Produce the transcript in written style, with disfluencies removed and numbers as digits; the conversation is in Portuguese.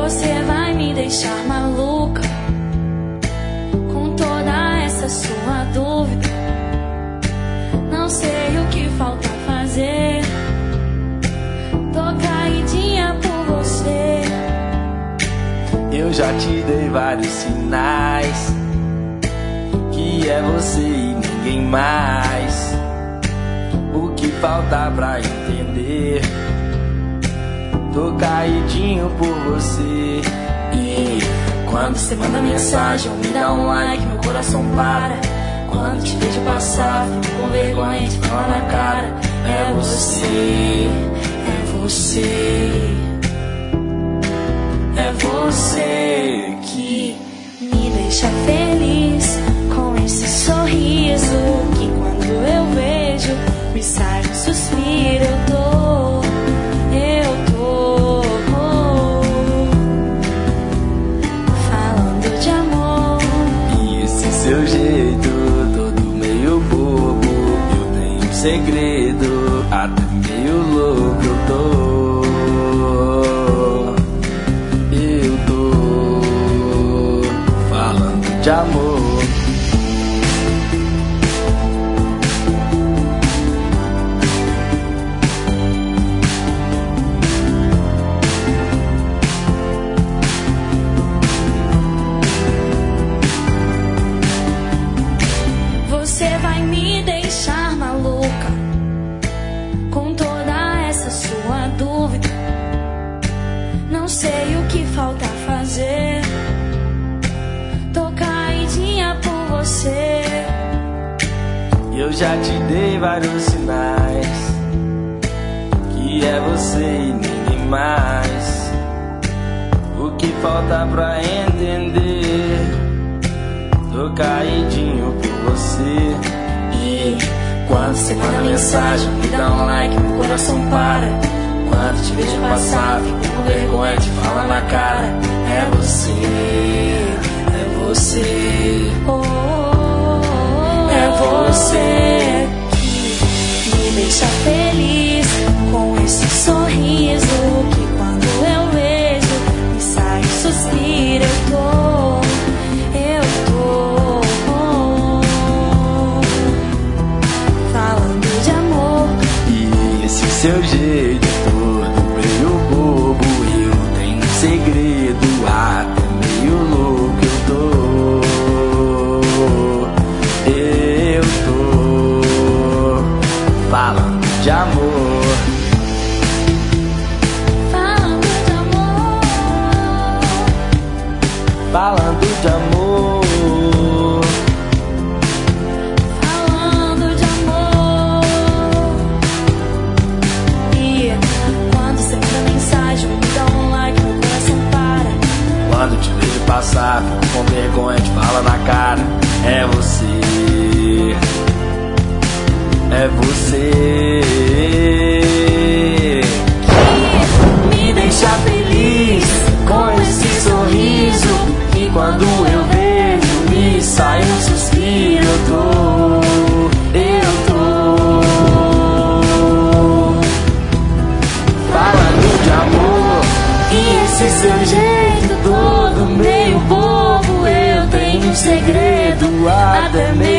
Você vai me deixar maluca com toda essa sua dúvida. Não sei o que falta fazer. Tô caidinha por você. Eu já te dei vários sinais que é você e ninguém mais. O que falta pra entender? Tô caidinho por você. E quando você manda mensagem ou me dá um like, meu coração para. Quando te vejo passar, fico com vergonha de falar na cara. É você, é você, é você que me deixa feliz com esse sorriso que quando eu vejo me sai um suspiro. Eu tô falando de amor. E esse seu jeito todo meio bobo, eu tenho um segredo, até meio louco eu tô falando de amor. Você vai me deixar maluca com toda essa sua dúvida. Não sei o que falta fazer. Tô caidinha por você. Eu já te dei vários sinais que é você e ninguém mais. O que falta pra entender? Tô caidinho por você. E quando você manda mensagem, me dá um like, meu coração para. Quando te vejo passar, fico com vergonha de falar na cara. É você, é você, é você que me deixa feliz com esse sorriso que quando eu vejo me sai um suspiro. Eu tô falando de amor. E esse seu jeito todo meio bobo, eu tenho um segredo, até meio louco eu tô falando de amor. Falando de amor. Falando de amor. Falando de amor. E quando você manda mensagem, me dá um like, meu coração para. Quando te vejo passar, fico com vergonha de falar na cara. É você, é você que me deixa feliz com esse sorriso que quando eu vejo me sai um suspiro. Eu tô falando de amor. E esse seu jeito todo meio bobo, eu tenho um segredo, até meio